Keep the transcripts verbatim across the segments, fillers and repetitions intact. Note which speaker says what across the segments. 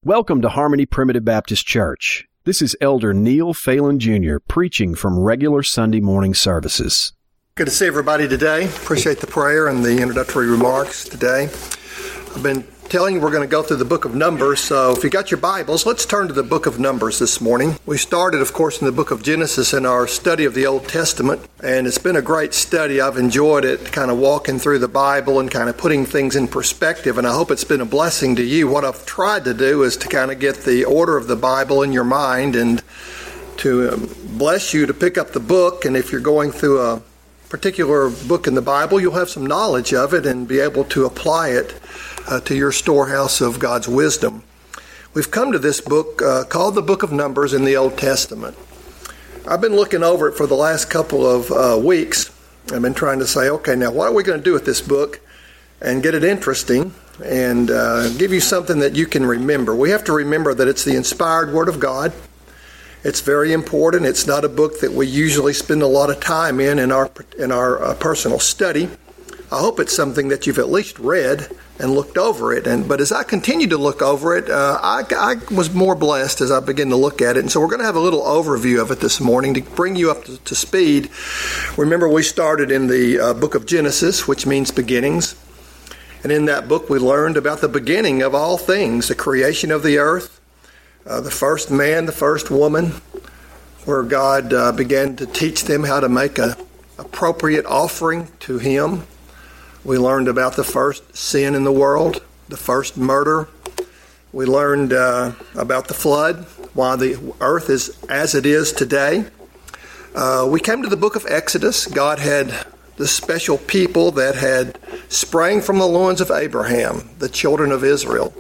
Speaker 1: Welcome to Harmony Primitive Baptist Church. This is Elder Neil Phelan Junior preaching from regular Sunday morning services.
Speaker 2: Good to see everybody today. Appreciate the prayer and the introductory remarks today. I've been telling you we're going to go through the book of Numbers, so if you got your Bibles, let's turn to the book of Numbers this morning. We started, of course, in the book of Genesis in our study of the Old Testament, and it's been a great study. I've enjoyed it, kind of walking through the Bible and kind of putting things in perspective, and I hope it's been a blessing to you. What I've tried to do is to kind of get the order of the Bible in your mind and to um, bless you to pick up the book, and if you're going through a particular book in the Bible, you'll have some knowledge of it and be able to apply it uh, to your storehouse of God's wisdom. We've come to this book uh, called the Book of Numbers in the Old Testament. I've been looking over it for the last couple of uh, weeks. I've been trying to say, okay, now what are we going to do with this book and get it interesting and uh, give you something that you can remember. We have to remember that it's the inspired Word of God. It's very important. It's not a book that we usually spend a lot of time in in our in our uh, personal study. I hope it's something that you've at least read and looked over it. And but as I continue to look over it, uh, I, I was more blessed as I began to look at it. And so we're going to have a little overview of it this morning to bring you up to, to speed. Remember, we started in the uh, book of Genesis, which means beginnings. And in that book, we learned about the beginning of all things, the creation of the earth. Uh, the first man, the first woman, where God uh, began to teach them how to make an appropriate offering to Him. We learned about the first sin in the world, the first murder. We learned uh, about the flood, why the earth is as it is today. Uh, we came to the book of Exodus. God had the special people that had sprang from the loins of Abraham, the children of Israel.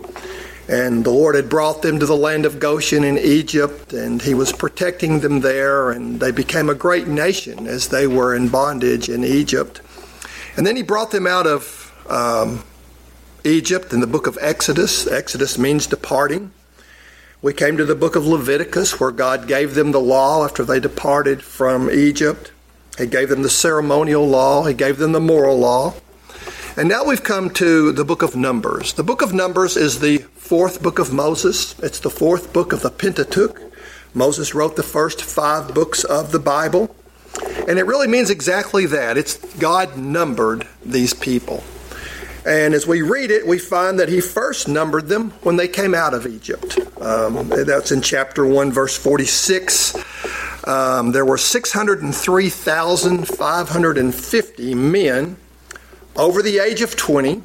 Speaker 2: And the Lord had brought them to the land of Goshen in Egypt, and He was protecting them there, and they became a great nation as they were in bondage in Egypt. And then He brought them out of um, Egypt in the book of Exodus. Exodus means departing. We came to the book of Leviticus, where God gave them the law after they departed from Egypt. He gave them the ceremonial law. He gave them the moral law. And now we've come to the book of Numbers. The book of Numbers is the fourth book of Moses. It's the fourth book of the Pentateuch. Moses wrote the first five books of the Bible. And it really means exactly that. It's God numbered these people. And as we read it, we find that He first numbered them when they came out of Egypt. Um, that's in chapter one, verse forty-six. Um, there were six hundred three thousand five hundred fifty men over the age of twenty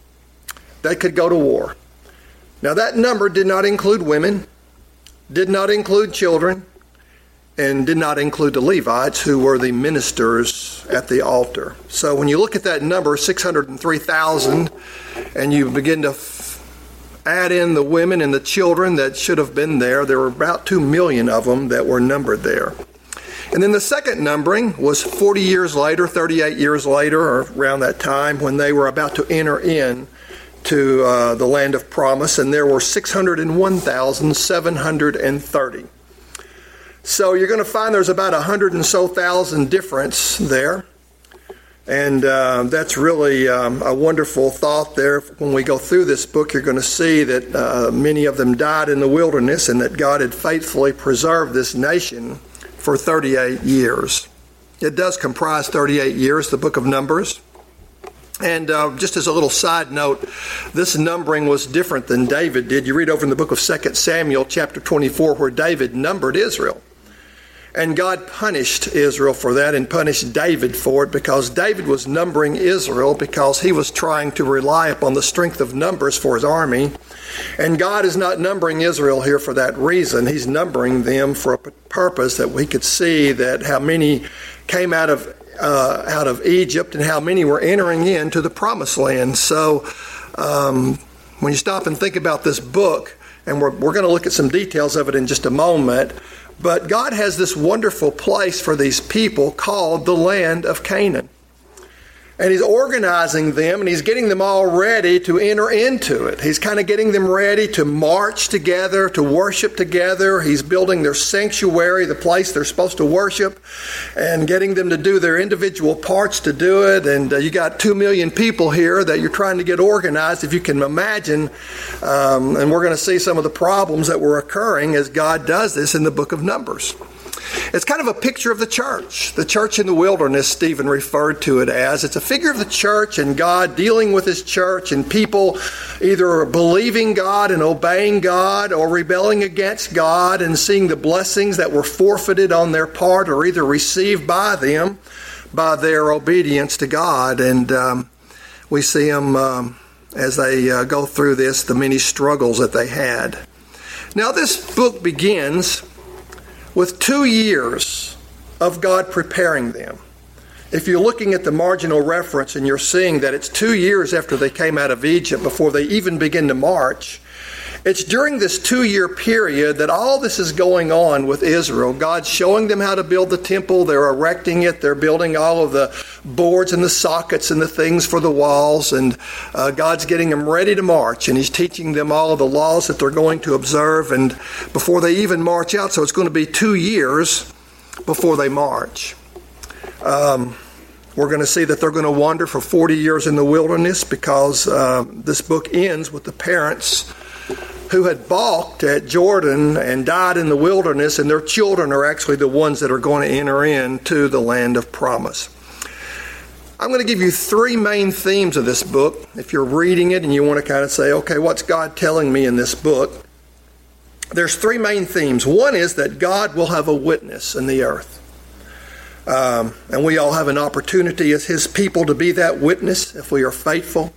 Speaker 2: that could go to war. Now that number did not include women, did not include children, and did not include the Levites, who were the ministers at the altar. So when you look at that number, six hundred three thousand, and you begin to f- add in the women and the children that should have been there, there were about two million of them that were numbered there. And then the second numbering was forty years later, thirty-eight years later, or around that time, when they were about to enter in to uh, the land of promise, and there were six hundred one thousand seven hundred thirty. So you're going to find there's about a hundred and so thousand difference there. And uh, that's really um, a wonderful thought there. When we go through this book, you're going to see that uh, many of them died in the wilderness and that God had faithfully preserved this nation for thirty-eight years. It does comprise thirty-eight years, the book of Numbers. And uh, just as a little side note, this numbering was different than David did. You read over in the book of Second Samuel, chapter twenty-four, where David numbered Israel. And God punished Israel for that and punished David for it, because David was numbering Israel because he was trying to rely upon the strength of numbers for his army. And God is not numbering Israel here for that reason. He's numbering them for a purpose that we could see that how many came out of uh, out of Egypt and how many were entering into the promised land. So um, when you stop and think about this book, and we're, we're going to look at some details of it in just a moment, but God has this wonderful place for these people called the land of Canaan. And he's organizing them, and he's getting them all ready to enter into it. He's kind of getting them ready to march together, to worship together. He's building their sanctuary, the place they're supposed to worship, and getting them to do their individual parts to do it. And uh, you got two million people here that you're trying to get organized, if you can imagine. Um, and we're going to see some of the problems that were occurring as God does this in the book of Numbers. It's kind of a picture of the church. The church in the wilderness, Stephen referred to it as. It's a figure of the church and God dealing with his church and people either believing God and obeying God or rebelling against God and seeing the blessings that were forfeited on their part or either received by them by their obedience to God. And um, we see them um, as they uh, go through this, the many struggles that they had. Now this book begins with two years of God preparing them. If you're looking at the marginal reference and you're seeing that it's two years after they came out of Egypt before they even begin to march, it's during this two-year period that all this is going on with Israel. God's showing them how to build the temple. They're erecting it. They're building all of the boards and the sockets and the things for the walls. And uh, God's getting them ready to march. And he's teaching them all of the laws that they're going to observe and before they even march out. So it's going to be two years before they march. Um, we're going to see that they're going to wander for forty years in the wilderness because uh, this book ends with the parents who had balked at Jordan and died in the wilderness, and their children are actually the ones that are going to enter into the land of promise. I'm going to give you three main themes of this book. If you're reading it and you want to kind of say, okay, what's God telling me in this book? There's three main themes. One is that God will have a witness in the earth. Um, and we all have an opportunity as his people to be that witness if we are faithful.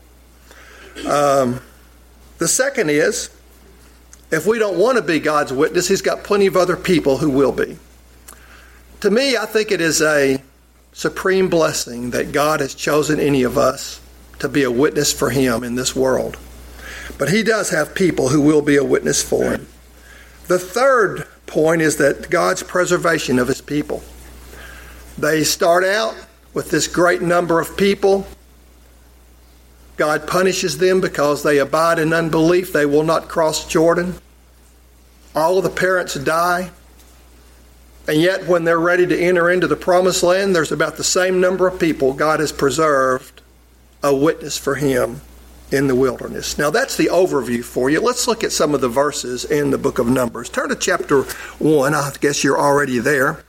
Speaker 2: Um, the second is, if we don't want to be God's witness, he's got plenty of other people who will be. To me, I think it is a supreme blessing that God has chosen any of us to be a witness for him in this world. But he does have people who will be a witness for him. The third point is that God's preservation of his people. They start out with this great number of people. God punishes them because they abide in unbelief. They will not cross Jordan. All of the parents die. And yet when they're ready to enter into the promised land, there's about the same number of people God has preserved a witness for him in the wilderness. Now that's the overview for you. Let's look at some of the verses in the book of Numbers. Turn to chapter one. I guess you're already there.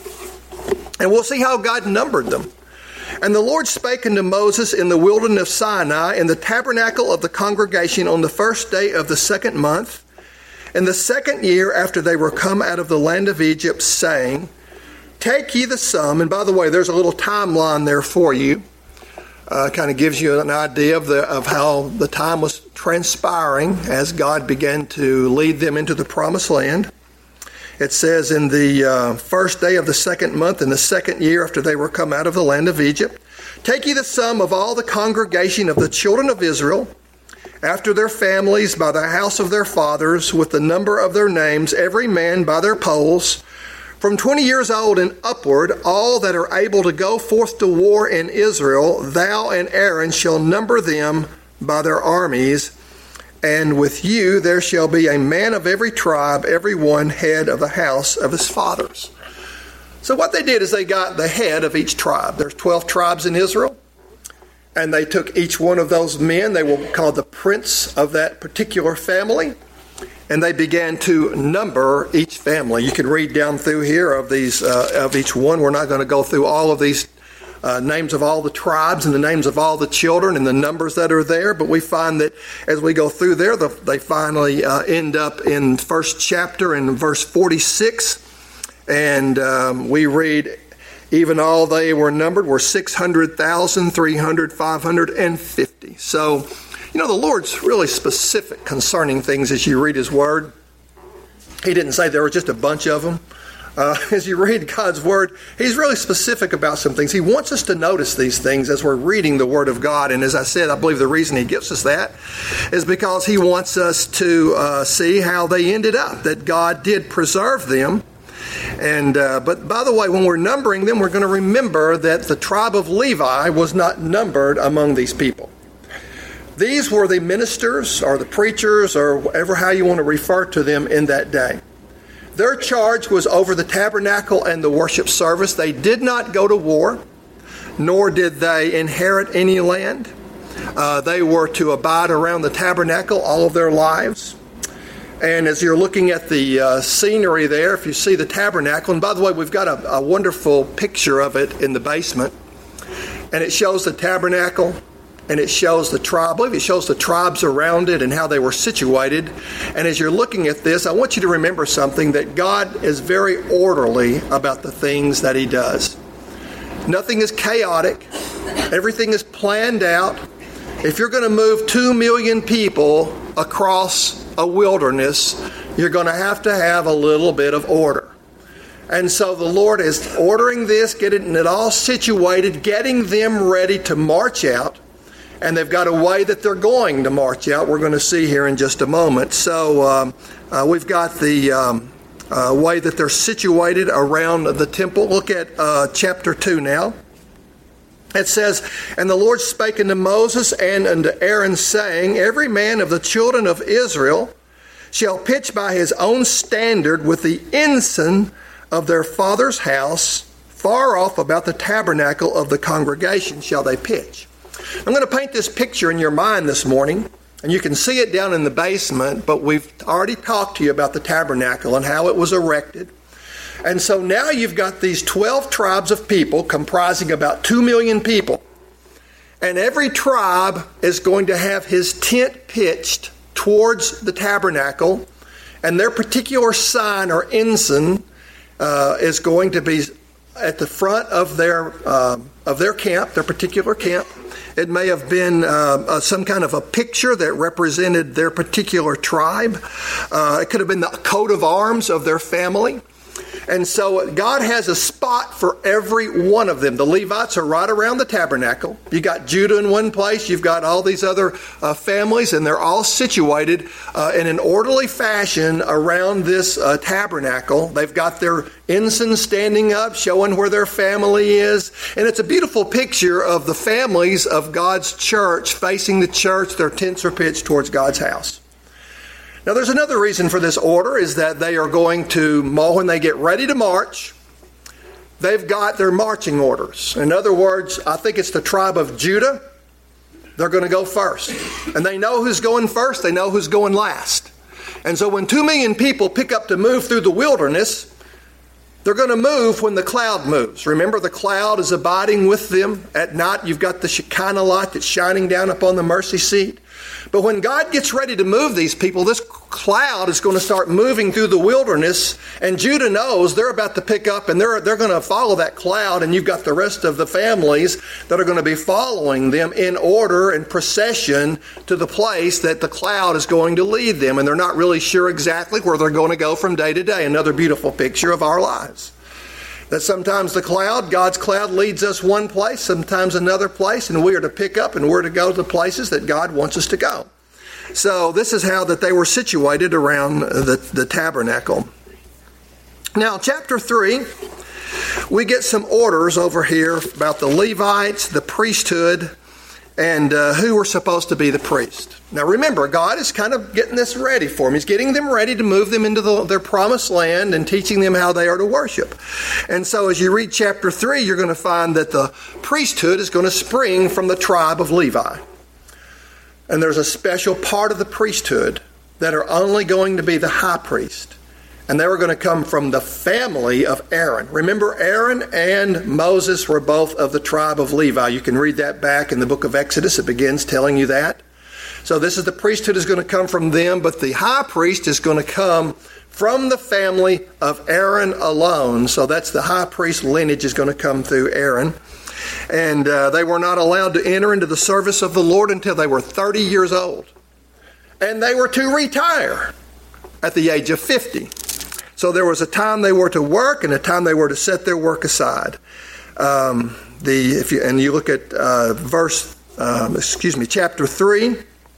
Speaker 2: And we'll see how God numbered them. And the Lord spake unto Moses in the wilderness of Sinai in the tabernacle of the congregation on the first day of the second month, in the second year after they were come out of the land of Egypt, saying, Take ye the sum. And by the way, there's a little timeline there for you. Uh, kind of gives you an idea of the of how the time was transpiring as God began to lead them into the promised land. It says, in the uh, first day of the second month, in the second year after they were come out of the land of Egypt, take ye the sum of all the congregation of the children of Israel, after their families, by the house of their fathers, with the number of their names, every man by their polls, from twenty years old and upward, all that are able to go forth to war in Israel, thou and Aaron shall number them by their armies. And with you there shall be a man of every tribe, every one head of the house of his fathers. So what they did is they got the head of each tribe. There's twelve tribes in Israel. And they took each one of those men, they were called the prince of that particular family. And they began to number each family. You can read down through here of these uh, of each one. We're not going to go through all of these Uh, names of all the tribes and the names of all the children and the numbers that are there. But we find that as we go through there, the, they finally uh, end up in first chapter in verse forty-six. And um, we read, even all they were numbered were six hundred thousand, three hundred, five hundred fifty. So, you know, the Lord's really specific concerning things as you read his word. He didn't say there were just a bunch of them. Uh, as you read God's Word, he's really specific about some things. He wants us to notice these things as we're reading the Word of God. And as I said, I believe the reason he gives us that is because he wants us to uh, see how they ended up, that God did preserve them. And uh, but by the way, when we're numbering them, we're going to remember that the tribe of Levi was not numbered among these people. These were the ministers or the preachers or whatever how you want to refer to them in that day. Their charge was over the tabernacle and the worship service. They did not go to war, nor did they inherit any land. Uh, they were to abide around the tabernacle all of their lives. And as you're looking at the uh, scenery there, if you see the tabernacle, and by the way, we've got a, a wonderful picture of it in the basement, and it shows the tabernacle, and it shows the tribe, I believe it shows the tribes around it and how they were situated. And as you're looking at this, I want you to remember something, that God is very orderly about the things that He does. Nothing is chaotic. Everything is planned out. If you're going to move two million people across a wilderness, you're going to have to have a little bit of order. And so the Lord is ordering this, getting it all situated, getting them ready to march out. And they've got a way that they're going to march out. We're going to see here in just a moment. So um, uh, we've got the um, uh, way that they're situated around the temple. Look at uh, chapter two now. It says, "And the Lord spake unto Moses and unto Aaron, saying, Every man of the children of Israel shall pitch by his own standard with the ensign of their father's house, far off about the tabernacle of the congregation shall they pitch." I'm going to paint this picture in your mind this morning, and you can see it down in the basement, but we've already talked to you about the tabernacle and how it was erected. And so now you've got these twelve tribes of people comprising about two million people. And every tribe is going to have his tent pitched towards the tabernacle. And their particular sign or ensign uh, is going to be at the front of their uh, of their camp, their particular camp. It may have been uh, uh, some kind of a picture that represented their particular tribe. Uh, it could have been the coat of arms of their family. And so God has a spot for every one of them. The Levites are right around the tabernacle. You got Judah in one place. You've got all these other uh, families, and they're all situated uh, in an orderly fashion around this uh, tabernacle. They've got their ensign standing up, showing where their family is. And it's a beautiful picture of the families of God's church facing the church. Their tents are pitched towards God's house. Now, there's another reason for this order, is that they are going to, when they get ready to march, they've got their marching orders. In other words, I think it's the tribe of Judah. They're going to go first. And they know who's going first. They know who's going last. And so when two million people pick up to move through the wilderness, they're going to move when the cloud moves. Remember, the cloud is abiding with them. At night, you've got the Shekinah light that's shining down upon the mercy seat. But when God gets ready to move these people, this cloud is going to start moving through the wilderness, and Judah knows they're about to pick up, and they're they're going to follow that cloud, and you've got the rest of the families that are going to be following them in order and procession to the place that the cloud is going to lead them, and they're not really sure exactly where they're going to go from day to day. Another beautiful picture of our lives. That sometimes the cloud, God's cloud, leads us one place, sometimes another place, and we are to pick up and we're to go to the places that God wants us to go. So this is how that they were situated around the, the tabernacle. Now, chapter three, we get some orders over here about the Levites, the priesthood, and uh, who were supposed to be the priest. Now remember, God is kind of getting this ready for them. He's getting them ready to move them into the, their promised land and teaching them how they are to worship. And so as you read chapter three, you're going to find that the priesthood is going to spring from the tribe of Levi. And there's a special part of the priesthood that are only going to be the high priest. And they were going to come from the family of Aaron. Remember, Aaron and Moses were both of the tribe of Levi. You can read that back in the book of Exodus. It begins telling you that. So this is the priesthood is going to come from them, but the high priest is going to come from the family of Aaron alone. So that's the high priest lineage is going to come through Aaron. And uh, they were not allowed to enter into the service of the Lord until they were thirty years old. And they were to retire at the age of fifty. So there was a time they were to work and a time they were to set their work aside. Um, the if you and you look at uh, verse, um, excuse me, chapter three,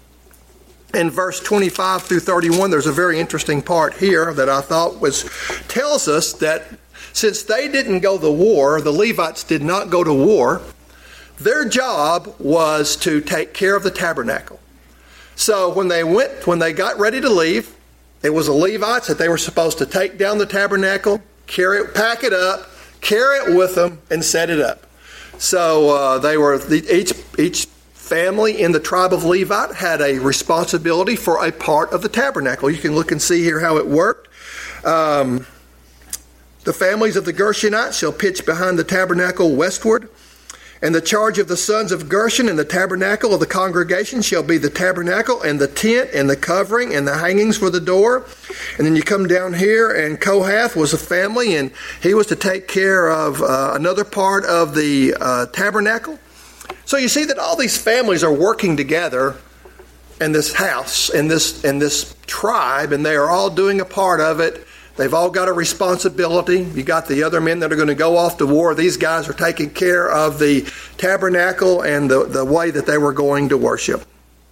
Speaker 2: and verse twenty-five through thirty-one. There's a very interesting part here that I thought was tells us that Since they didn't go to war, the Levites did not go to war, their job was to take care of the tabernacle. So when they went, when they got ready to leave, it was the Levites that they were supposed to take down the tabernacle, carry it, pack it up, carry it with them, and set it up. So uh, they were each each family in the tribe of Levite had a responsibility for a part of the tabernacle. You can look and see here how it worked. Um, the families of the Gershonites shall pitch behind the tabernacle westward. And the charge of the sons of Gershon and the tabernacle of the congregation shall be the tabernacle and the tent and the covering and the hangings for the door. And then you come down here, and Kohath was a family, and he was to take care of uh, another part of the uh, tabernacle. So you see that all these families are working together in this house, in this in this tribe, and they are all doing a part of it. They've all got a responsibility. You got the other men that are going to go off to war. These guys are taking care of the tabernacle and the, the way that they were going to worship.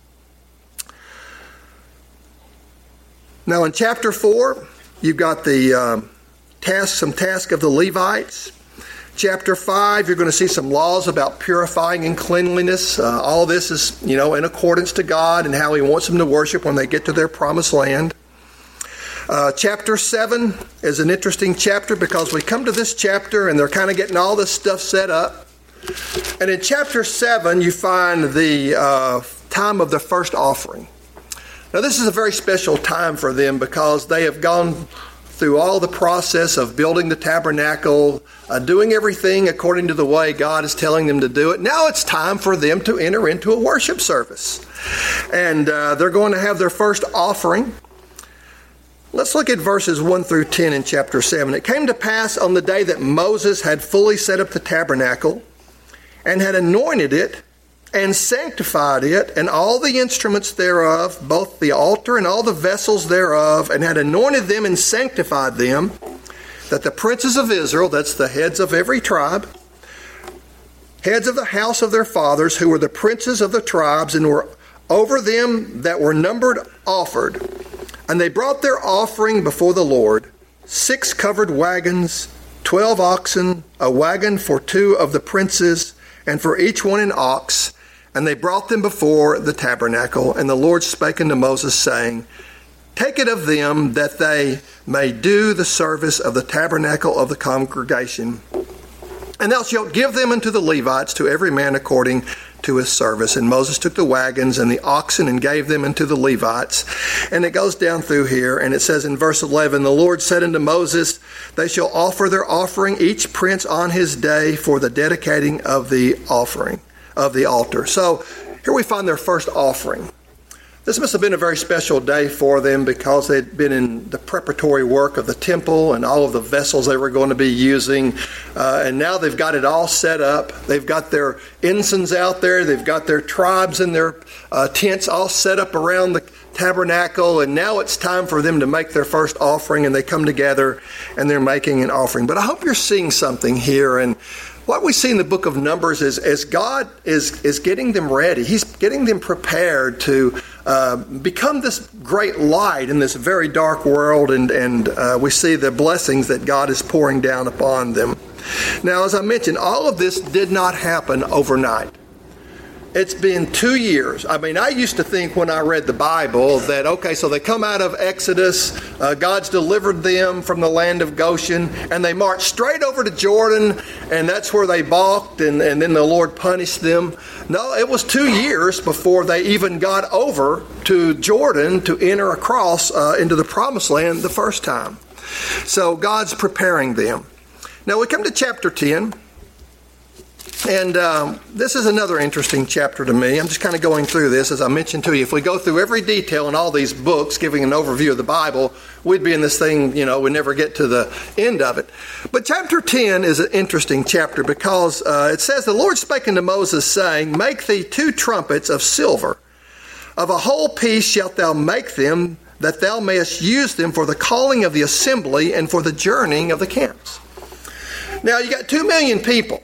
Speaker 2: Now in chapter four, you've got the um, task, some task of the Levites. Chapter five, you're going to see some laws about purifying and cleanliness. Uh, all this is, you know, in accordance to God and how He wants them to worship when they get to their promised land. Uh, chapter seven is an interesting chapter because we come to this chapter and they're kind of getting all this stuff set up. And in chapter seven, you find the uh, time of the first offering. Now, this is a very special time for them because they have gone through all the process of building the tabernacle, uh, doing everything according to the way God is telling them to do it. Now it's time for them to enter into a worship service. And uh, they're going to have their first offering. Let's look at verses one through ten in chapter seven. It came to pass on the day that Moses had fully set up the tabernacle and had anointed it and sanctified it and all the instruments thereof, both the altar and all the vessels thereof, and had anointed them and sanctified them, that the princes of Israel, that's the heads of every tribe, heads of the house of their fathers, who were the princes of the tribes and were over them that were numbered, offered. And they brought their offering before the Lord, six covered wagons, twelve oxen, a wagon for two of the princes, and for each one an ox. And they brought them before the tabernacle. And the Lord spake unto Moses, saying, Take it of them, that they may do the service of the tabernacle of the congregation. And thou shalt give them unto the Levites, to every man according to his service. And Moses took the wagons and the oxen and gave them unto the Levites. And it goes down through here, and it says in verse eleven, The Lord said unto Moses, They shall offer their offering, each prince on his day, for the dedicating of the offering, of the altar. So here we find their first offering. This must have been a very special day for them because they'd been in the preparatory work of the temple and all of the vessels they were going to be using. Uh, and now they've got it all set up. They've got their ensigns out there. They've got their tribes and their uh, tents all set up around the tabernacle. And now it's time for them to make their first offering. And they come together and they're making an offering. But I hope you're seeing something here. And what we see in the book of Numbers is as God is, is getting them ready. He's getting them prepared to uh, become this great light in this very dark world. And, and uh, we see the blessings that God is pouring down upon them. Now, as I mentioned, all of this did not happen overnight. It's been two years. I mean, I used to think when I read the Bible that, okay, so they come out of Exodus, uh, God's delivered them from the land of Goshen, and they marched straight over to Jordan, and that's where they balked, and, and then the Lord punished them. No, it was two years before they even got over to Jordan to enter across uh, into the promised land the first time. So God's preparing them. Now we come to chapter ten. And um, this is another interesting chapter to me. I'm just kind of going through this, as I mentioned to you. If we go through every detail in all these books, giving an overview of the Bible, we'd be in this thing, you know, we'd never get to the end of it. But chapter ten is an interesting chapter because uh, it says, The Lord spake unto Moses, saying, Make thee two trumpets of silver. Of a whole piece shalt thou make them, that thou mayest use them for the calling of the assembly and for the journeying of the camps. Now, you got two million people.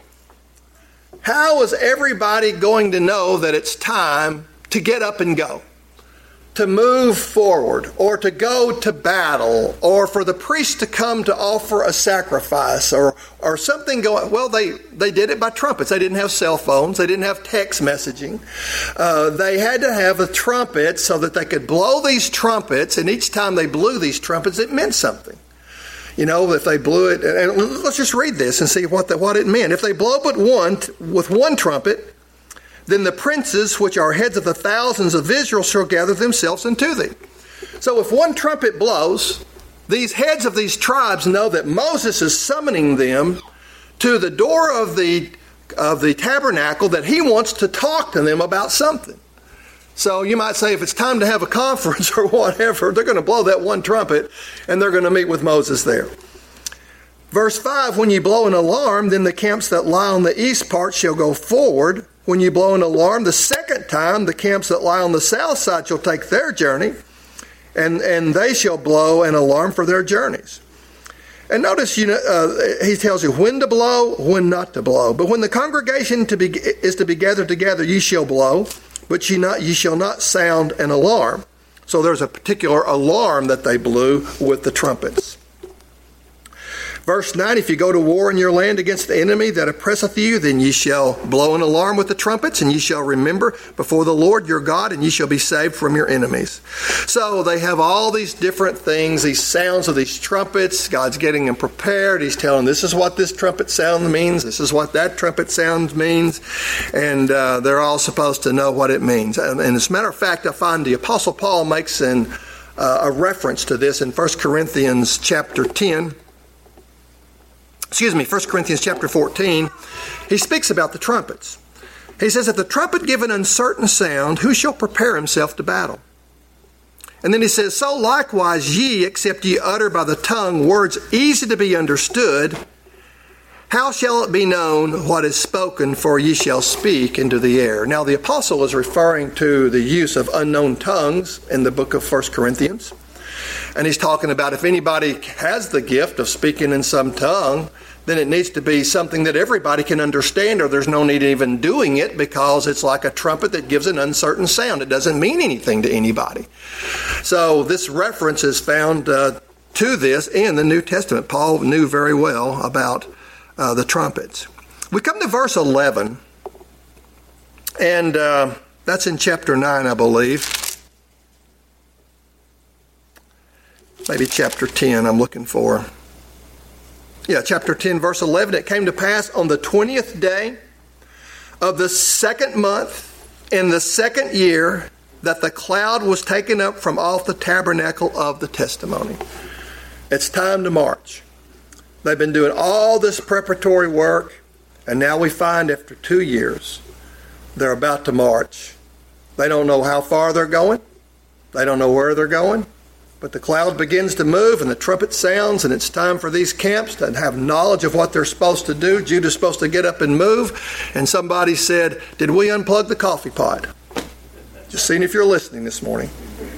Speaker 2: How is everybody going to know that it's time to get up and go? to move forward or to go to battle or for the priest to come to offer a sacrifice or or something going, well, they, they did it by trumpets. They didn't have cell phones. They didn't have text messaging. Uh, they had to have a trumpet so that they could blow these trumpets, and each time they blew these trumpets, it meant something. You know, if they blew it, and let's just read this and see what the, what it meant. If they blow but one, with one trumpet, then the princes, which are heads of the thousands of Israel, shall gather themselves unto thee. So if one trumpet blows, these heads of these tribes know that Moses is summoning them to the door of the, of the tabernacle, that he wants to talk to them about something. So you might say if it's time to have a conference or whatever, they're going to blow that one trumpet and they're going to meet with Moses there. Verse five, when you blow an alarm, then the camps that lie on the east part shall go forward. When you blow an alarm the second time, the camps that lie on the south side shall take their journey, and, and they shall blow an alarm for their journeys. And notice, you know, uh, he tells you when to blow, when not to blow. But when the congregation to be, is to be gathered together, ye shall blow, but ye, not, ye shall not sound an alarm. So there's a particular alarm that they blew with the trumpets. Verse nine, if you go to war in your land against the enemy that oppresseth you, then ye shall blow an alarm with the trumpets, and ye shall remember before the Lord your God, and ye shall be saved from your enemies. So they have all these different things, these sounds of these trumpets. God's getting them prepared. He's telling them, this is what this trumpet sound means. This is what that trumpet sound means. And uh, they're all supposed to know what it means. And, and as a matter of fact, I find the Apostle Paul makes an, uh, a reference to this in First Corinthians chapter ten. Excuse me, First Corinthians chapter fourteen, he speaks about the trumpets. He says, if the trumpet give an uncertain sound, who shall prepare himself to battle? And then he says, so likewise ye, except ye utter by the tongue words easy to be understood, how shall it be known what is spoken, for ye shall speak into the air? Now the apostle is referring to the use of unknown tongues in the book of First Corinthians. And he's talking about if anybody has the gift of speaking in some tongue, then it needs to be something that everybody can understand, or there's no need even doing it because it's like a trumpet that gives an uncertain sound. It doesn't mean anything to anybody. So this reference is found uh, to this in the New Testament. Paul knew very well about uh, the trumpets. We come to verse eleven, and uh, that's in chapter nine, I believe. Maybe chapter ten I'm looking for. Yeah, chapter ten, verse eleven. It came to pass on the twentieth day of the second month in the second year that the cloud was taken up from off the tabernacle of the testimony. It's time to march. They've been doing all this preparatory work, and now we find after two years they're about to march. They don't know how far they're going. They don't know where they're going. But the cloud begins to move and the trumpet sounds, and it's time for these camps to have knowledge of what they're supposed to do. Judah's supposed to get up and move. And somebody said, did we unplug the coffee pot? Just seeing if you're listening this morning.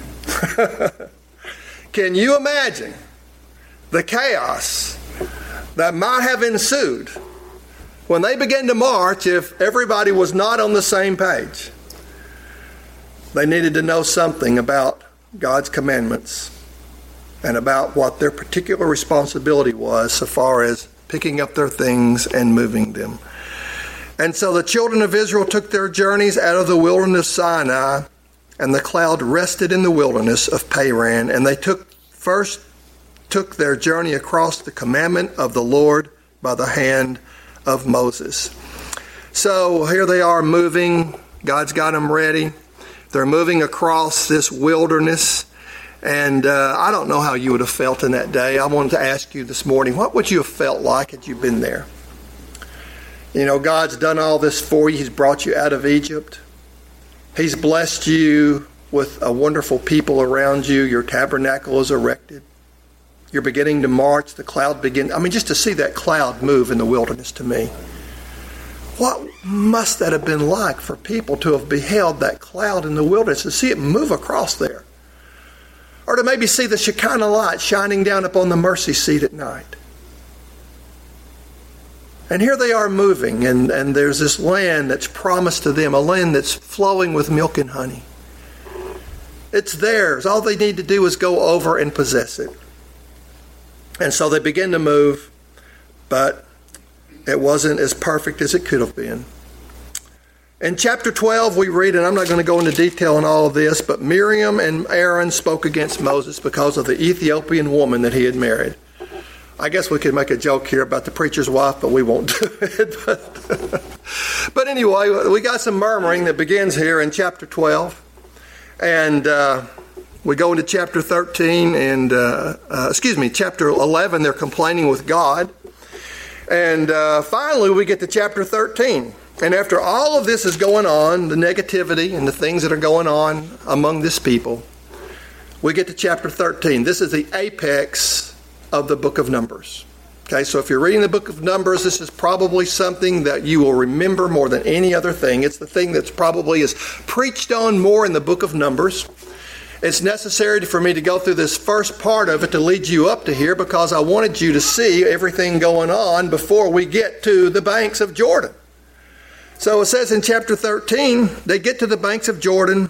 Speaker 2: Can you imagine the chaos that might have ensued when they began to march if everybody was not on the same page? They needed to know something about God's commandments and about what their particular responsibility was so far as picking up their things and moving them. And so the children of Israel took their journeys out of the wilderness of Sinai, and the cloud rested in the wilderness of Paran, and they took first took their journey across the commandment of the Lord by the hand of Moses. So here they are moving. God's got them ready. They're moving across this wilderness, and uh, I don't know how you would have felt in that day. I wanted to ask you this morning, what would you have felt like had you been there? You know, God's done all this for you. He's brought you out of Egypt. He's blessed you with a wonderful people around you. Your tabernacle is erected. You're beginning to march. The cloud begins. I mean, just to see that cloud move in the wilderness to me. What must that have been like for people to have beheld that cloud in the wilderness, to see it move across there? Or to maybe see the Shekinah light shining down upon the mercy seat at night. And here they are moving, and, and there's this land that's promised to them, a land that's flowing with milk and honey. It's theirs. All they need to do is go over and possess it. And so they begin to move, but it wasn't as perfect as it could have been. In chapter twelve, we read, and I'm not going to go into detail on all of this, but Miriam and Aaron spoke against Moses because of the Ethiopian woman that he had married. I guess we could make a joke here about the preacher's wife, but we won't do it. But, but anyway, we got some murmuring that begins here in chapter twelve. And uh, we go into chapter thirteen and, uh, uh, excuse me, chapter eleven, they're complaining with God. And uh, finally, we get to chapter thirteen. And after all of this is going on, the negativity and the things that are going on among this people, we get to chapter thirteen. This is the apex of the book of Numbers. Okay, so if you're reading the book of Numbers, this is probably something that you will remember more than any other thing. It's the thing that's probably is preached on more in the book of Numbers. It's necessary for me to go through this first part of it to lead you up to here because I wanted you to see everything going on before we get to the banks of Jordan. So it says in chapter thirteen, they get to the banks of Jordan,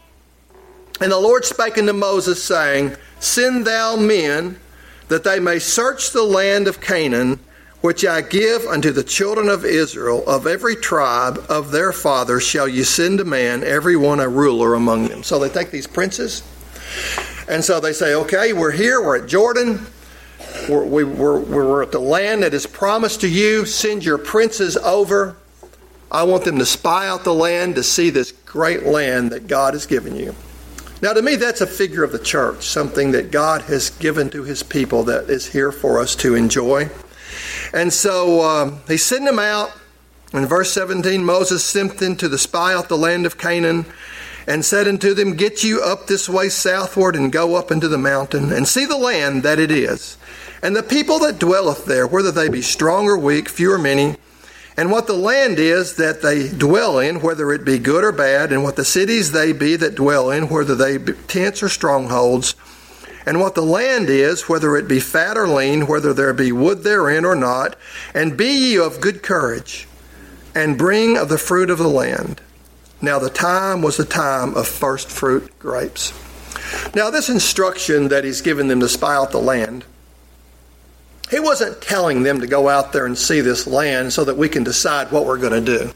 Speaker 2: and the Lord spake unto Moses, saying, Send thou men, that they may search the land of Canaan, which I give unto the children of Israel. Of every tribe of their fathers shall you send a man, every one a ruler among them. So they take these princes, and so they say, okay, we're here, we're at Jordan, we're, we, we're, we're at the land that is promised to you. Send your princes over. I want them to spy out the land to see this great land that God has given you. Now, to me, that's a figure of the church, something that God has given to his people that is here for us to enjoy. And so um, he sent them out. In verse seventeen, Moses sent them to the spy out the land of Canaan and said unto them, Get you up this way southward and go up into the mountain and see the land that it is, and the people that dwelleth there, whether they be strong or weak, few or many, and what the land is that they dwell in, whether it be good or bad, and what the cities they be that dwell in, whether they be tents or strongholds, and what the land is, whether it be fat or lean, whether there be wood therein or not, and be ye of good courage, and bring of the fruit of the land. Now the time was the time of first fruit grapes. Now this instruction that he's given them to spy out the land, he wasn't telling them to go out there and see this land so that we can decide what we're going to do.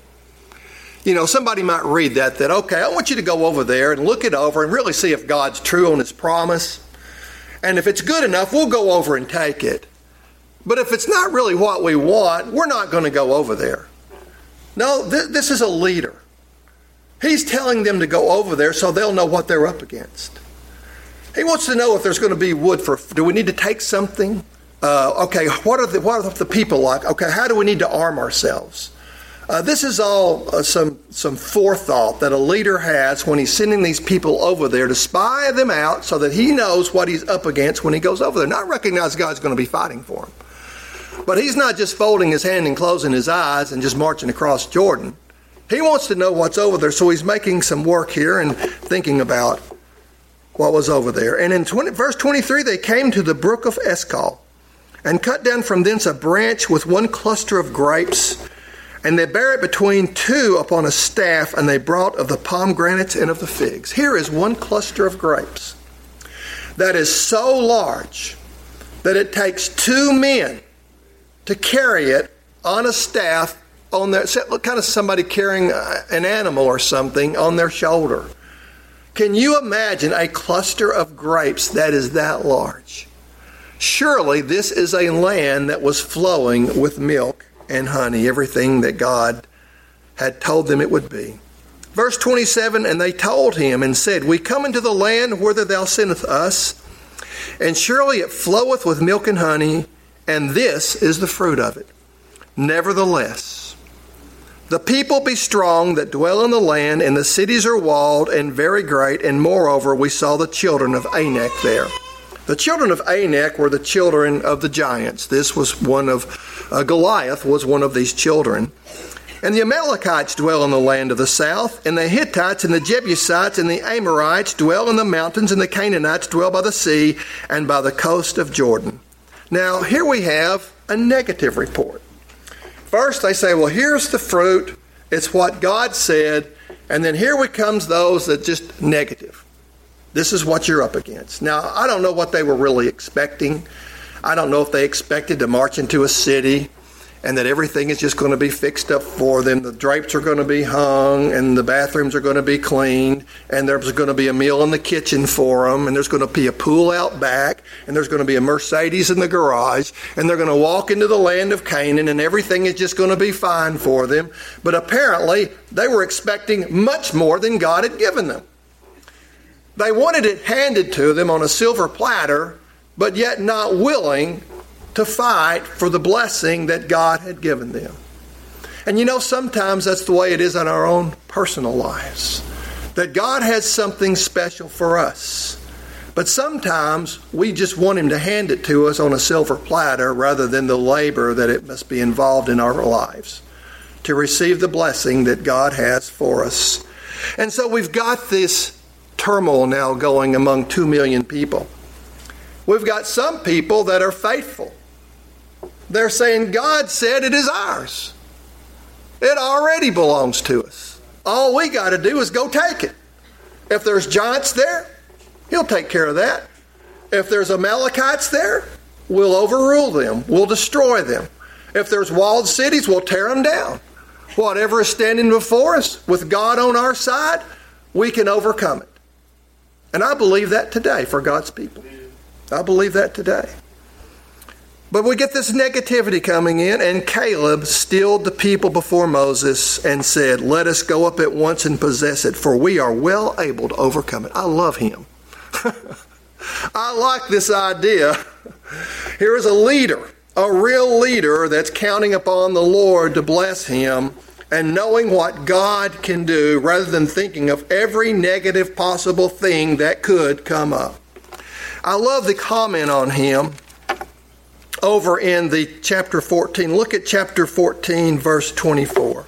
Speaker 2: You know, somebody might read that, that, okay, I want you to go over there and look it over and really see if God's true on his promise. And if it's good enough, we'll go over and take it. But if it's not really what we want, we're not going to go over there. No, th- this is a leader. He's telling them to go over there so they'll know what they're up against. He wants to know if there's going to be wood for, do we need to take something? Uh, okay, what are the what are the people like? Okay, how do we need to arm ourselves? Uh, this is all uh, some some forethought that a leader has when he's sending these people over there to spy them out so that he knows what he's up against when he goes over there. Not recognize God's going to be fighting for him. But he's not just folding his hand and closing his eyes and just marching across Jordan. He wants to know what's over there, so he's making some work here and thinking about what was over there. And in twenty, verse twenty-three, they came to the brook of Eshcol, and cut down from thence a branch with one cluster of grapes, and they bare it between two upon a staff, and they brought of the pomegranates and of the figs. Here is one cluster of grapes that is so large that it takes two men to carry it on a staff on their, kind of somebody carrying an animal or something on their shoulder. Can you imagine a cluster of grapes that is that large? Surely this is a land that was flowing with milk and honey, everything that God had told them it would be. Verse twenty-seven, and they told him and said, We come into the land whither thou sendest us, and surely it floweth with milk and honey, and this is the fruit of it. Nevertheless, the people be strong that dwell in the land, and the cities are walled and very great, and moreover we saw the children of Anak there. The children of Anak were the children of the giants. This was one of, uh, Goliath was one of these children. And the Amalekites dwell in the land of the south, and the Hittites and the Jebusites and the Amorites dwell in the mountains, and the Canaanites dwell by the sea and by the coast of Jordan. Now, here we have a negative report. First, they say, well, here's the fruit. It's what God said. And then here we comes those that just negative. This is what you're up against. Now, I don't know what they were really expecting. I don't know if they expected to march into a city and that everything is just going to be fixed up for them. The drapes are going to be hung and the bathrooms are going to be cleaned and there's going to be a meal in the kitchen for them and there's going to be a pool out back and there's going to be a Mercedes in the garage and they're going to walk into the land of Canaan and everything is just going to be fine for them. But apparently they were expecting much more than God had given them. They wanted it handed to them on a silver platter, but yet not willing to fight for the blessing that God had given them. And you know, sometimes that's the way it is in our own personal lives. That God has something special for us. But sometimes we just want Him to hand it to us on a silver platter rather than the labor that it must be involved in our lives to receive the blessing that God has for us. And so we've got this turmoil now going among two million people. We've got some people that are faithful. They're saying, God said it is ours. It already belongs to us. All we got to do is go take it. If there's giants there, He'll take care of that. If there's Amalekites there, we'll overrule them. We'll destroy them. If there's walled cities, we'll tear them down. Whatever is standing before us, with God on our side, we can overcome it. And I believe that today for God's people. I believe that today. But we get this negativity coming in, and Caleb stilled the people before Moses and said, let us go up at once and possess it, for we are well able to overcome it. I love him. I like this idea. Here is a leader, a real leader that's counting upon the Lord to bless him and knowing what God can do rather than thinking of every negative possible thing that could come up. I love the comment on him over in the chapter fourteen. Look at chapter fourteen, verse twenty-four.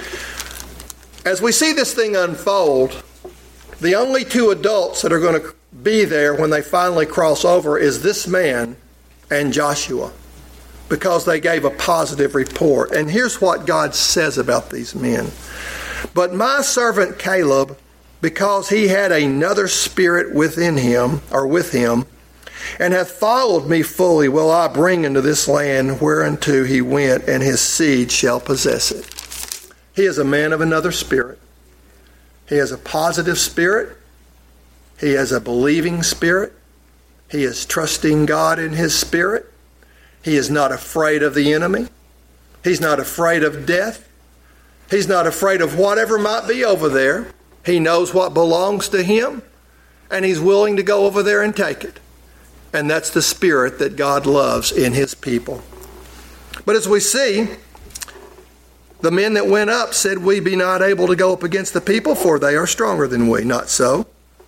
Speaker 2: As we see this thing unfold, the only two adults that are going to be there when they finally cross over is this man and Joshua, because they gave a positive report. And here's what God says about these men. But my servant Caleb, because he had another spirit within him, or with him, and hath followed me fully, will I bring into this land whereunto he went, and his seed shall possess it. He is a man of another spirit. He has a positive spirit. He has a believing spirit. He is trusting God in his spirit. He is not afraid of the enemy. He's not afraid of death. He's not afraid of whatever might be over there. He knows what belongs to him, and he's willing to go over there and take it. And that's the spirit that God loves in his people. But as we see, the men that went up said, we be not able to go up against the people, for they are stronger than we. Not so.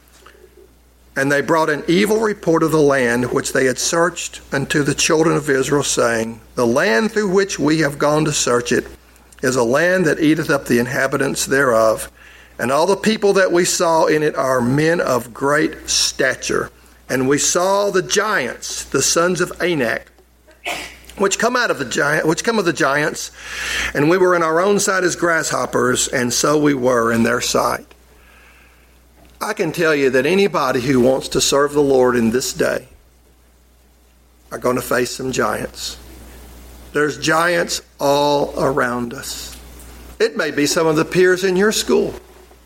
Speaker 2: And they brought an evil report of the land which they had searched unto the children of Israel, saying, the land through which we have gone to search it is a land that eateth up the inhabitants thereof. And all the people that we saw in it are men of great stature. And we saw the giants, the sons of Anak, which come out of the giant, which come of the giants, and we were in our own sight as grasshoppers, and so we were in their sight. I can tell you that anybody who wants to serve the Lord in this day are going to face some giants. There's giants all around us. It may be some of the peers in your school.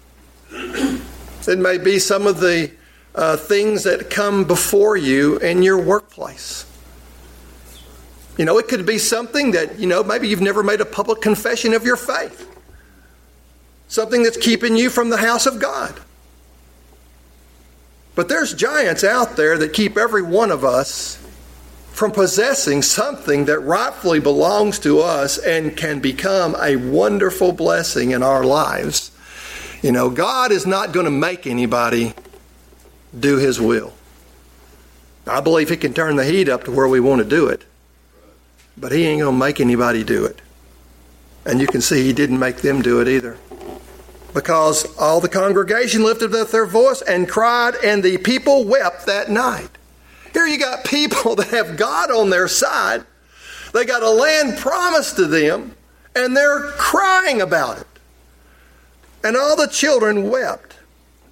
Speaker 2: It may be some of the uh, things that come before you in your workplace. You know, it could be something that, you know, maybe you've never made a public confession of your faith. Something that's keeping you from the house of God. But there's giants out there that keep every one of us from possessing something that rightfully belongs to us and can become a wonderful blessing in our lives. You know, God is not going to make anybody do his will. I believe he can turn the heat up to where we want to do it. But he ain't going to make anybody do it. And you can see he didn't make them do it either. Because all the congregation lifted up their voice and cried, and the people wept that night. Here you got people that have God on their side. They got a land promised to them, and they're crying about it. And all the children wept.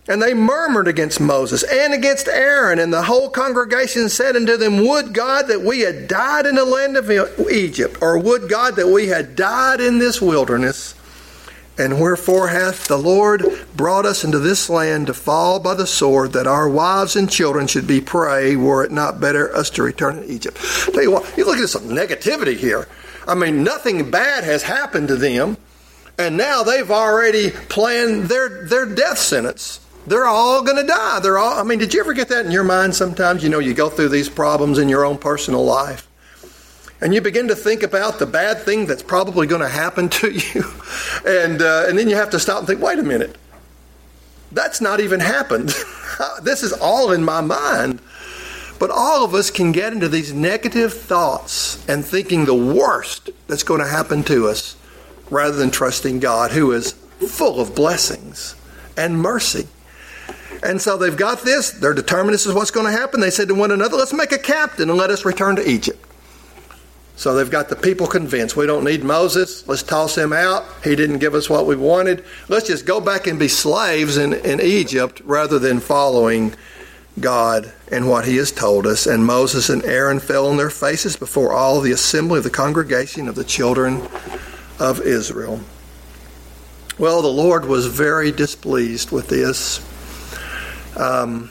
Speaker 2: And they murmured against Moses and against Aaron, and the whole congregation said unto them, Would God that we had died in the land of Egypt, or would God that we had died in this wilderness? And wherefore hath the Lord brought us into this land to fall by the sword, that our wives and children should be prey, were it not better us to return to Egypt? Tell you what, you look at some negativity here. I mean, nothing bad has happened to them, and now they've already planned their, their death sentence. They're all going to die. They're all, I mean, did you ever get that in your mind sometimes? You know, you go through these problems in your own personal life, and you begin to think about the bad thing that's probably going to happen to you. And uh, and then you have to stop and think, wait a minute. That's not even happened. This is all in my mind. But all of us can get into these negative thoughts and thinking the worst that's going to happen to us, rather than trusting God, who is full of blessings and mercy. And so they've got this. They're determined this is what's going to happen. They said to one another, let's make a captain and let us return to Egypt. So they've got the people convinced. We don't need Moses. Let's toss him out. He didn't give us what we wanted. Let's just go back and be slaves in, in Egypt rather than following God and what he has told us. And Moses and Aaron fell on their faces before all the assembly of the congregation of the children of Israel. Well, the Lord was very displeased with this. Um,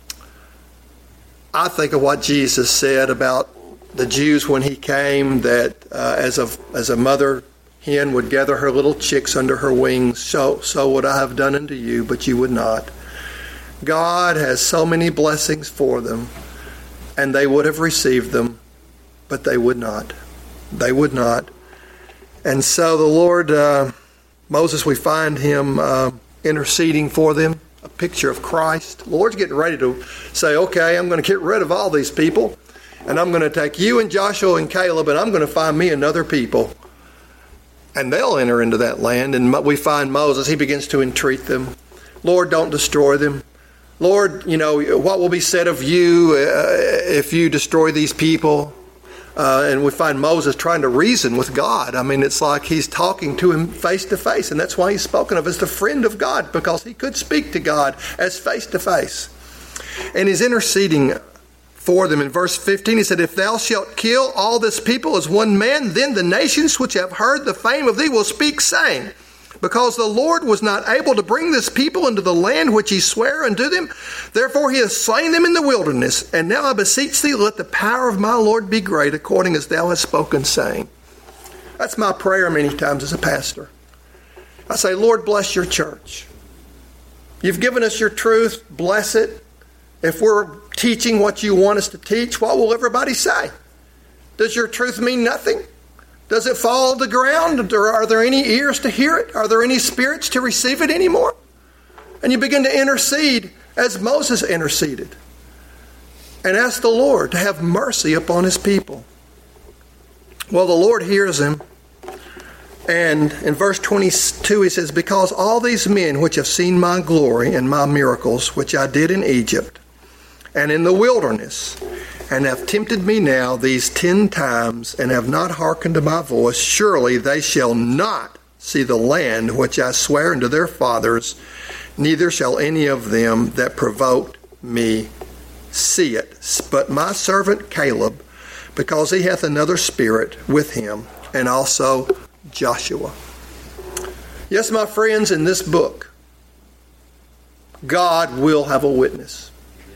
Speaker 2: I think of what Jesus said about the Jews when he came, that uh, as a as a mother hen would gather her little chicks under her wings, so so would I have done unto you, but you would not. God has so many blessings for them, and they would have received them, but they would not. They would not. And so the Lord, uh, Moses, we find him uh, interceding for them, a picture of Christ. The Lord's getting ready to say, okay, I'm going to get rid of all these people, and I'm going to take you and Joshua and Caleb, and I'm going to find me another people. And they'll enter into that land. And we find Moses, he begins to entreat them. Lord, don't destroy them. Lord, you know, what will be said of you uh, if you destroy these people? Uh, and we find Moses trying to reason with God. I mean, it's like he's talking to him face to face. And that's why he's spoken of as the friend of God, because he could speak to God as face to face. And he's interceding for them. In verse fifteen, he said, If thou shalt kill all this people as one man, then the nations which have heard the fame of thee will speak, saying, Because the Lord was not able to bring this people into the land which he sware unto them, therefore he has slain them in the wilderness. And now I beseech thee, let the power of my Lord be great, according as thou hast spoken, saying. That's my prayer many times as a pastor. I say, Lord, bless your church. You've given us your truth. Bless it. If we're teaching what you want us to teach, what will everybody say? Does your truth mean nothing? Does it fall to the ground? Or are there any ears to hear it? Are there any spirits to receive it anymore? And you begin to intercede as Moses interceded and ask the Lord to have mercy upon his people. Well, the Lord hears him. And in verse twenty-two, he says, Because all these men which have seen my glory and my miracles, which I did in Egypt and in the wilderness, and have tempted me now these ten times, and have not hearkened to my voice, surely they shall not see the land which I swear unto their fathers, neither shall any of them that provoked me see it. But my servant Caleb, because he hath another spirit with him, and also Joshua. Yes, my friends, in this book, God will have a witness.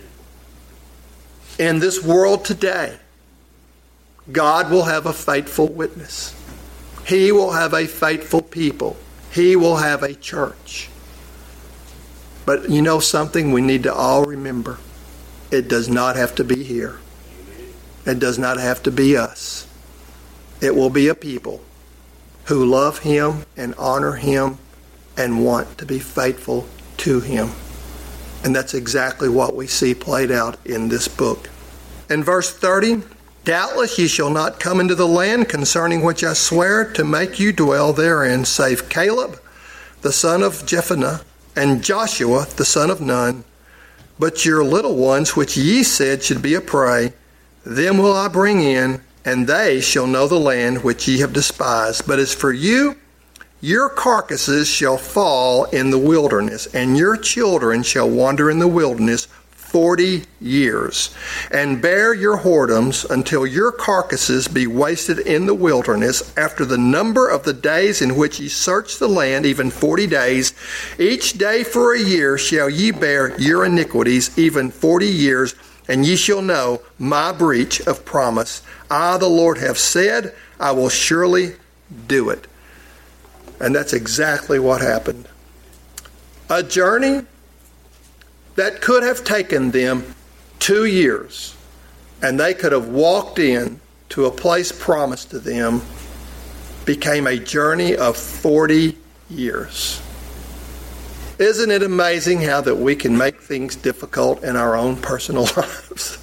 Speaker 2: In this world today, God will have a faithful witness. He will have a faithful people. He will have a church. But you know something we need to all remember? It does not have to be here. It does not have to be us. It will be a people who love him and honor him and want to be faithful to him. And that's exactly what we see played out in this book. In verse thirty, Doubtless ye shall not come into the land concerning which I swear to make you dwell therein, save Caleb, the son of Jephunneh, and Joshua, the son of Nun. But your little ones, which ye said should be a prey, them will I bring in, and they shall know the land which ye have despised. But as for you your carcasses shall fall in the wilderness, and your children shall wander in the wilderness forty years, and bear your whoredoms until your carcasses be wasted in the wilderness, after the number of the days in which ye search the land, even forty days. Each day for a year shall ye bear your iniquities, even forty years, and ye shall know my breach of promise. I, the Lord, have said, I will surely do it. And that's exactly what happened. A journey that could have taken them two years, and they could have walked in to a place promised to them, became a journey of forty years. Isn't it amazing how that we can make things difficult in our own personal lives?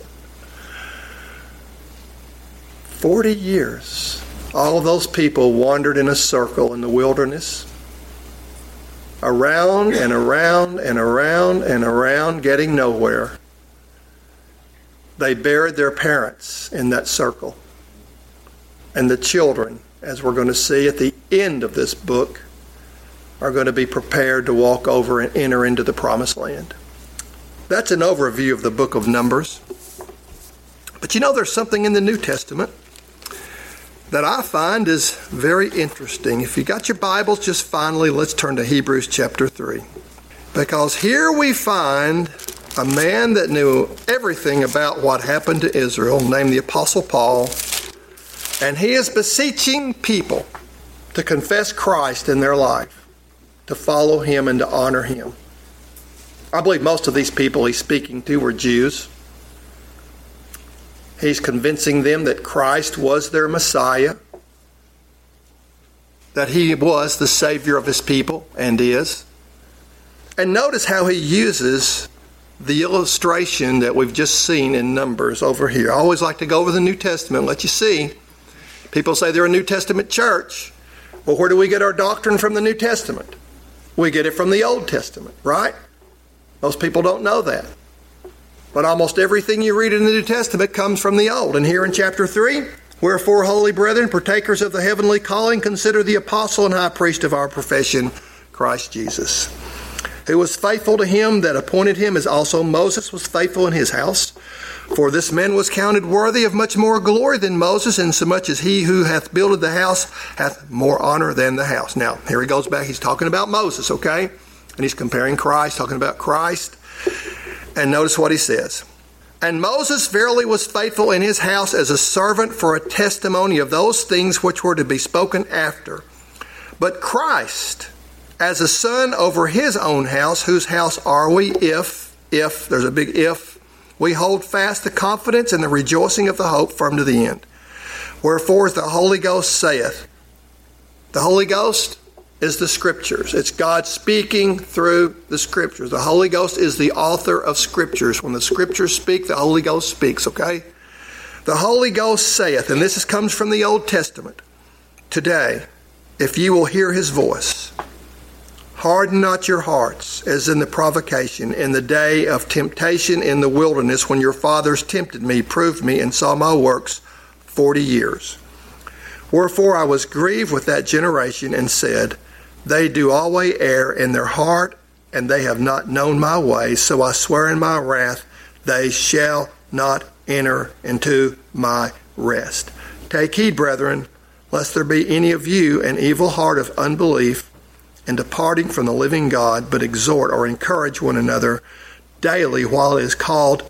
Speaker 2: Forty years. All of those people wandered in a circle in the wilderness, around and around and around and around, getting nowhere. They buried their parents in that circle. And the children, as we're going to see at the end of this book, are going to be prepared to walk over and enter into the promised land. That's an overview of the book of Numbers. But you know, there's something in the New Testament that I find is very interesting. If you got your Bibles, just finally, let's turn to Hebrews chapter three. Because here we find a man that knew everything about what happened to Israel, named the Apostle Paul, and he is beseeching people to confess Christ in their life, to follow him and to honor him. I believe most of these people he's speaking to were Jews. He's convincing them that Christ was their Messiah, that he was the Savior of his people, and is. And notice how he uses the illustration that we've just seen in Numbers over here. I always like to go over the New Testament and let you see. People say they're a New Testament church. Well, where do we get our doctrine from the New Testament? We get it from the Old Testament, right? Most people don't know that. But almost everything you read in the New Testament comes from the Old. And here in chapter three, wherefore, holy brethren, partakers of the heavenly calling, consider the apostle and high priest of our profession, Christ Jesus, who was faithful to him that appointed him, as also Moses was faithful in his house. For this man was counted worthy of much more glory than Moses, insomuch as he who hath builded the house hath more honor than the house. Now, here he goes back. He's talking about Moses, okay? And he's comparing Christ, talking about Christ. And notice what he says. And Moses verily was faithful in his house as a servant for a testimony of those things which were to be spoken after. But Christ as a son over his own house, whose house are we if, if, there's a big if, we hold fast the confidence and the rejoicing of the hope firm to the end. Wherefore, as the Holy Ghost saith, the Holy Ghost is the Scriptures. It's God speaking through the Scriptures. The Holy Ghost is the author of Scriptures. When the Scriptures speak, the Holy Ghost speaks, okay? The Holy Ghost saith, and this is, comes from the Old Testament, today, if ye will hear his voice, harden not your hearts, as in the provocation, in the day of temptation in the wilderness, when your fathers tempted me, proved me, and saw my works forty years. Wherefore I was grieved with that generation, and said, they do always err in their heart, and they have not known my ways. So I swear in my wrath, they shall not enter into my rest. Take heed, brethren, lest there be any of you an evil heart of unbelief, and departing from the living God, but exhort or encourage one another daily while it is called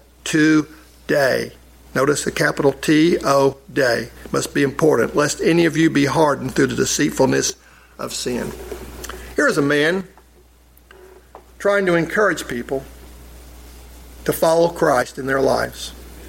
Speaker 2: today. Notice the capital T O, day. Must be important, lest any of you be hardened through the deceitfulness of sin. Here's a man trying to encourage people to follow Christ in their lives.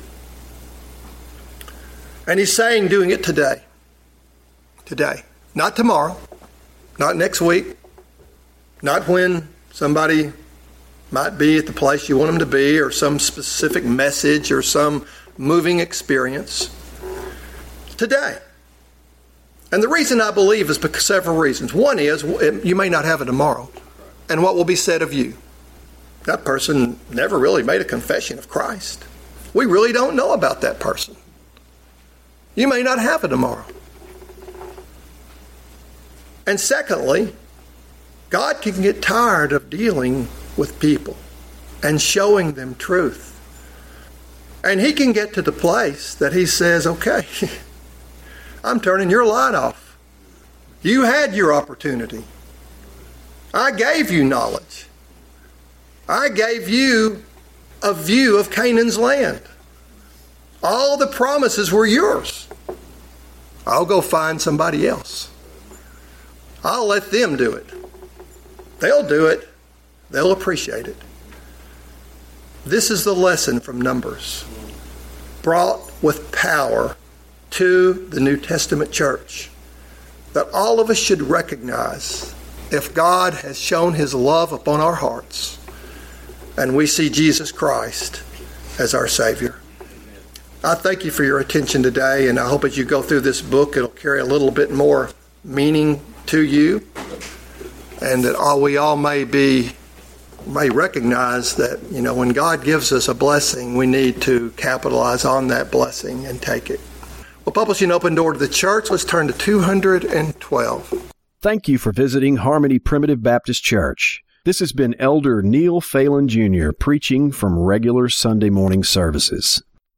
Speaker 2: And he's saying doing it today. Today. Not tomorrow. Not next week. Not when somebody might be at the place you want them to be, or some specific message or some moving experience. Today. And the reason I believe is because several reasons. One is you may not have it tomorrow. And what will be said of you? That person never really made a confession of Christ. We really don't know about that person. You may not have it tomorrow. And secondly, God can get tired of dealing with people and showing them truth. And he can get to the place that he says, okay, I'm turning your light off. You had your opportunity. I gave you knowledge. I gave you a view of Canaan's land. All the promises were yours. I'll go find somebody else. I'll let them do it. They'll do it. They'll appreciate it. This is the lesson from Numbers, brought with power to the New Testament church, that all of us should recognize if God has shown his love upon our hearts and we see Jesus Christ as our Savior. I thank you for your attention today, and I hope as you go through this book, it'll carry a little bit more meaning to you, and that all we all may be may recognize that, you know, when God gives us a blessing, we need to capitalize on that blessing and take it. Well, publishing Open Door to the Church, let's turn to two hundred twelve.
Speaker 1: Thank you for visiting Harmony Primitive Baptist Church. This has been Elder Neil Phelan Junior preaching from regular Sunday morning services.